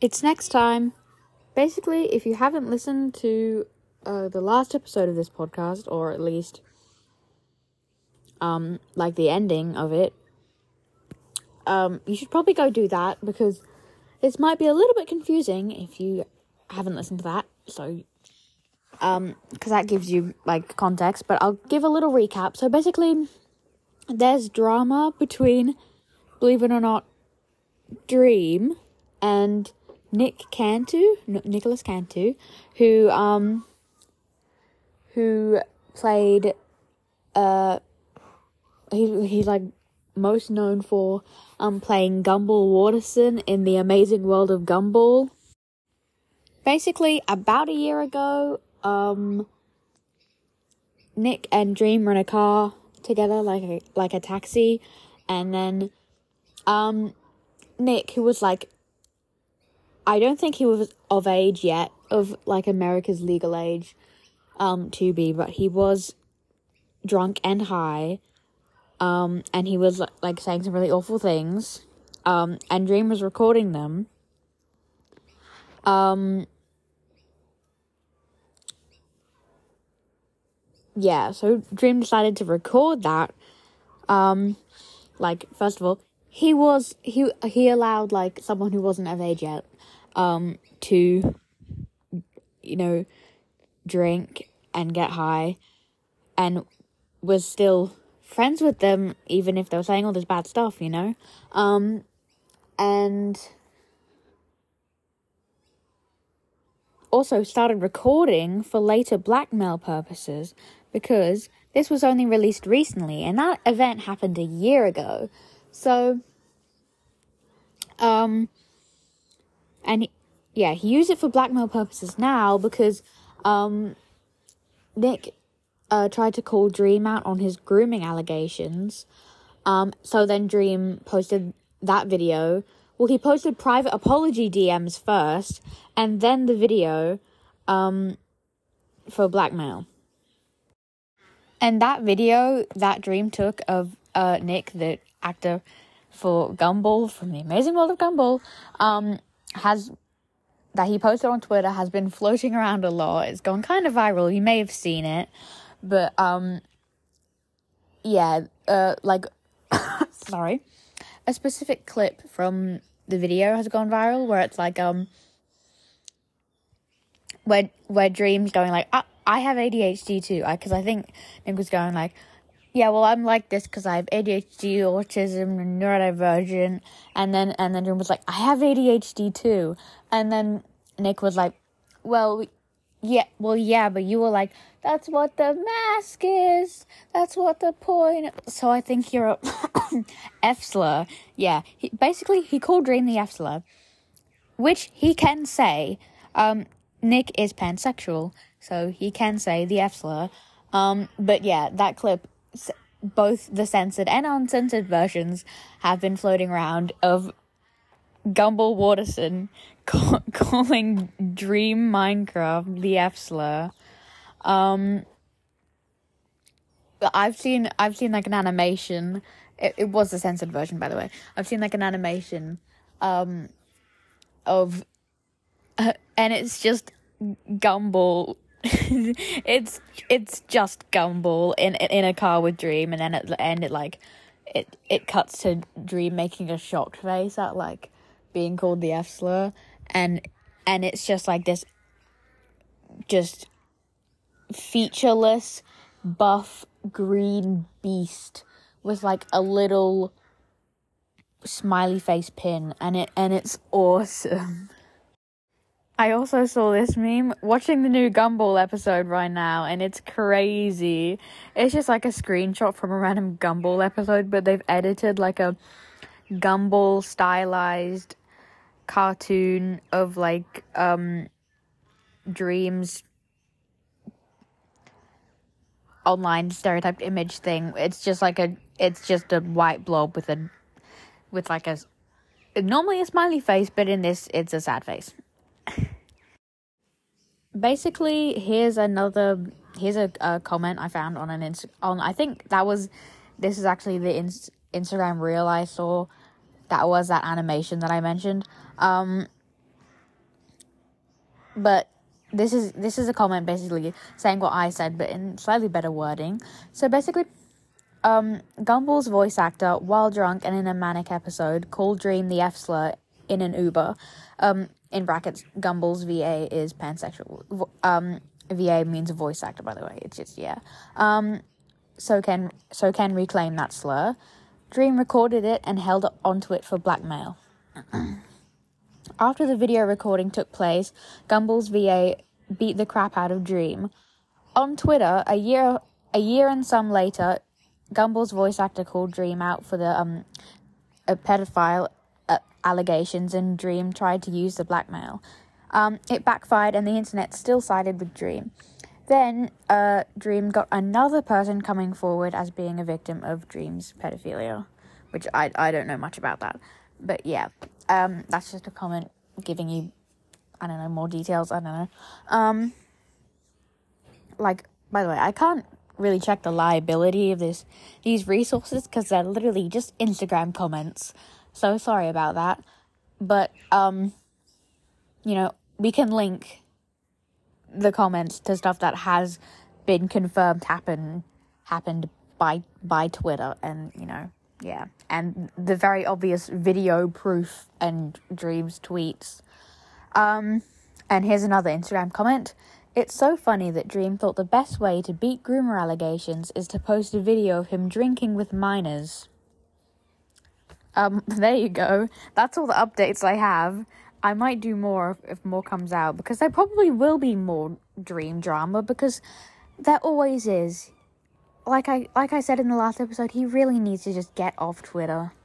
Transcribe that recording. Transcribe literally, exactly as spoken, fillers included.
It's next time. Basically, if you haven't listened to uh, the last episode of this podcast, or at least um, like the ending of it, um, you should probably go do that, because this might be a little bit confusing if you haven't listened to that. So, um, because that gives you like context, but I'll give a little recap. So basically, there's drama between, believe it or not, Dream and Nick Cantu, N- Nicholas Cantu, who um, who played, uh, he he's like most known for um playing Gumball Waterson in The Amazing World of Gumball. Basically, about a year ago, um, Nick and Dream were in a car together, like a like a taxi, and then um, Nick, who was like, I don't think he was of age yet, of like America's legal age, um, to be, but he was drunk and high, um, and he was like saying some really awful things, um, and Dream was recording them. Um, yeah, so Dream decided to record that. Um, like, first of all, he was, he, he allowed like someone who wasn't of age yet, um, to, you know, drink and get high, and was still friends with them, even if they were saying all this bad stuff, you know? Um, and also started recording for later blackmail purposes, because this was only released recently, and that event happened a year ago. So, um, and he, yeah, he used it for blackmail purposes now, because, um, Nick, uh, tried to call Dream out on his grooming allegations. Um, so then Dream posted that video. Well, he posted private apology D Ms first, and then the video, um, for blackmail. And that video that Dream took of, uh, Nick, the actor for Gumball from The Amazing World of Gumball, um, has, that he posted on Twitter, has been floating around a lot. It's gone kind of viral. You may have seen it, but, um, yeah, uh, like, sorry, a specific clip from the video has gone viral, where it's like, um, where, where Dream's going like, I, I have A D H D too, because I, I think Nick was going like, yeah, well, I'm like this because I have A D H D, autism, and neurodivergent, and then, and then Dream was like, I have A D H D too, and then Nick was like, well, yeah, well, yeah, but you were like, that's what the mask is, that's what the point, so I think you're a F-slur. Yeah, he, basically, he called Dream the F-slur, which he can say. um, Nick is pansexual, so he can say the F-slur, um, but yeah, that clip, both the censored and uncensored versions have been floating around of Gumball Waterson ca- calling Dream Minecraft the F-slur. Um, I've seen, I've seen like an animation. It, it was the censored version, by the way. I've seen like an animation, um, of, uh, and it's just Gumball. it's it's just Gumball in in a car with Dream, and then at the end it like it it cuts to Dream making a shocked face at like being called the F slur, and and it's just like this just featureless buff green beast with like a little smiley face pin, and it and it's awesome. I also saw this meme watching the new Gumball episode right now, and it's crazy. It's just like a screenshot from a random Gumball episode, but they've edited like a Gumball stylized cartoon of like um Dream's online stereotyped image thing. It's just like a it's just a white blob with a with like a normally a smiley face, but in this it's a sad face. Basically, here's another here's a, a comment I found on an Inst- on I think that was this is actually the inst- Instagram reel I saw. That was that animation that I mentioned. Um but this is this is a comment basically saying what I said, but in slightly better wording. So basically, um, Gumball's voice actor, while drunk and in a manic episode, called Dream the F slur in an Uber. Um, in brackets, Gumball's V A is pansexual. Um, V A means voice actor, by the way. It's just, yeah. Um, so can so can reclaim that slur. Dream recorded it and held onto it for blackmail. After the video recording took place, Gumball's V A beat the crap out of Dream. On Twitter, a year a year and some later, Gumball's voice actor called Dream out for the um a pedophile uh, allegations, and Dream tried to use the blackmail. Um, it backfired, and the internet still sided with Dream. Then, uh, Dream got another person coming forward as being a victim of Dream's pedophilia, which I I don't know much about that, but yeah, um, that's just a comment giving you, I don't know, more details. I don't know. Um, like, by the way, I can't really check the liability of this these resources because they're literally just Instagram comments. So sorry about that, but um, you know, we can link the comments to stuff that has been confirmed happen happened by by Twitter, and you know, yeah, and the very obvious video proof and Dream's tweets. Um, and here's another Instagram comment. It's so funny that Dream thought the best way to beat groomer allegations is to post a video of him drinking with minors. Um, there you go. That's all the updates I have. I might do more if, if more comes out, because there probably will be more Dream drama, because there always is. Like I like I said in the last episode, he really needs to just get off Twitter.